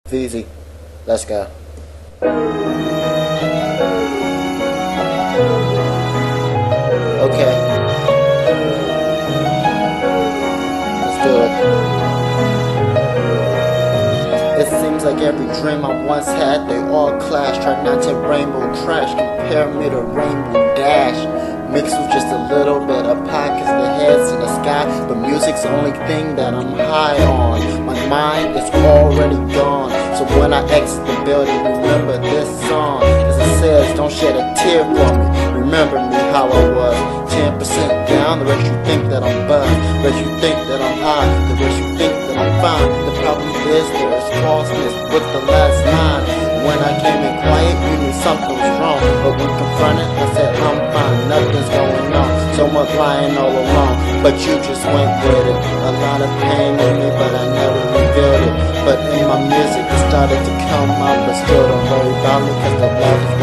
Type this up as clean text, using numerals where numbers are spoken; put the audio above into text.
Easy. Let's go. Okay. Let's do it. It seems like every dream I once had, they all clash. Try not to rainbow crash. Compare me to Rainbow Dash. Mixed with just a little bit of pie, cause the head's in the sky. But music's the only thing that I'm high on. My mind is already gone. So when I exit the building, remember this song. Cause it says, don't shed a tear for me. Remember me how I was. 10% down, the rest you think that I'm buzzed. The rest you think that I'm high. The rest you think that I'm fine. The problem is there is falseness with the last line. When I came in quiet, you knew something was wrong. But when confronted, I said I'm fine, nothing's going on. So much lying all along, but you just went with it. A lot of pain in me, but I never revealed it. But in my music, it started to come out, but still don't worry about me, cause the love is